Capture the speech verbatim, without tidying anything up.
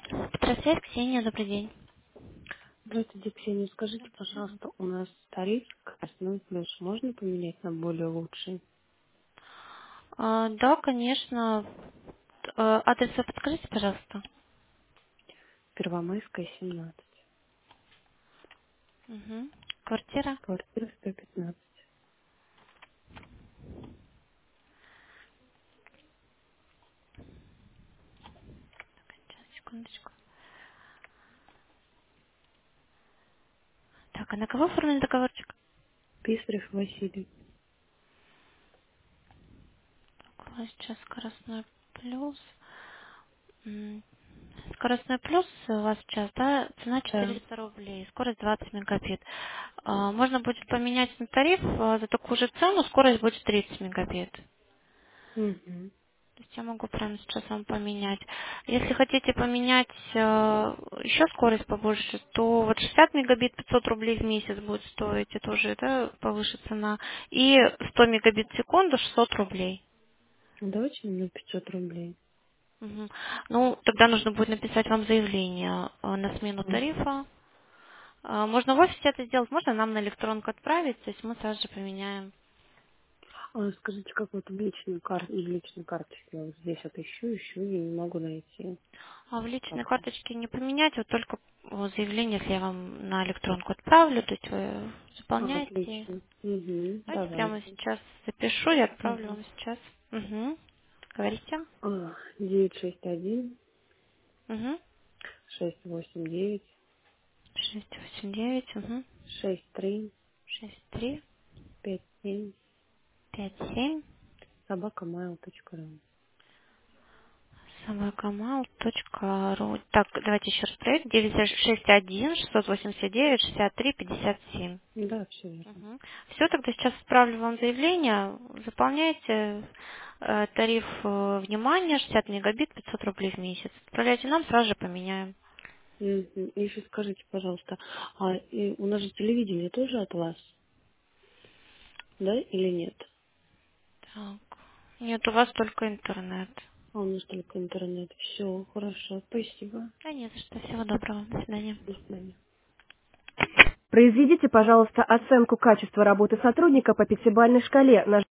Петросвязь, Ксения, добрый день. Здравствуйте, Ксения. Скажите, пожалуйста, у нас тариф скоростной плюс можно поменять на более лучший? А, да, конечно. Э, Адрес вы подскажите, пожалуйста. Первомайская, семнадцать. Угу. Квартира. Квартира сто пятнадцать. Сейчас, секундочку. Так, а на кого оформлен договорчик? Писарев Василий. Так, у вас сейчас скоростной плюс. М, Скоростной плюс у вас сейчас, да, цена Да. четыреста рублей, скорость двадцать мегабит. А, Можно будет поменять на тариф а, за такую же цену, скорость будет тридцать мегабит. Угу. То есть я могу прямо сейчас вам поменять. Если хотите поменять э, еще скорость побольше, то вот шестьдесят мегабит пятьсот рублей в месяц будет стоить, это уже да, повыше цена. И сто мегабит в секунду шестьсот рублей. Давайте мне пятьсот рублей. Мгм. Ну, тогда нужно будет написать вам заявление э, на смену М. тарифа. Э, Можно в офисе это сделать, можно нам на электронку отправить, то есть мы сразу же поменяем. А скажите, как вот в личную карту, в личной карточке я вот здесь вот ищу, ищу и не могу найти. А в личной Как-то. карточке не поменять, вот только э, заявление, если я вам на электронку отправлю, то есть вы А, заполняете. отлично. Угу. Давайте прямо Давайте. сейчас запишу и отправлю Угу. вам сейчас. Угу. Говорите. А, девять шесть один Угу. шесть восемь девять Шесть восемь девять. Угу. шесть три Шесть три пять семь пять семь. собака mail точка ру. Собакамал точка ру. Так, давайте еще раз проверим. девять шесть один шестьсот восемьдесят девять шестьдесят три пятьдесят семь. Да, все верно. Угу. Все, тогда сейчас отправлю вам заявление. Заполняйте э, тариф э, внимания шестьдесят мегабит пятьсот рублей в месяц. Отправляйте нам, сразу же поменяем. Мгм. Еще скажите, пожалуйста, а и у нас же телевидение тоже от вас, да, или нет? Так. Нет, у вас только интернет. А у нас только интернет. Все, хорошо, спасибо. Да не за что. Всего доброго. До свидания. До свидания. Произведите, пожалуйста, оценку качества работы сотрудника по пятибалльной шкале на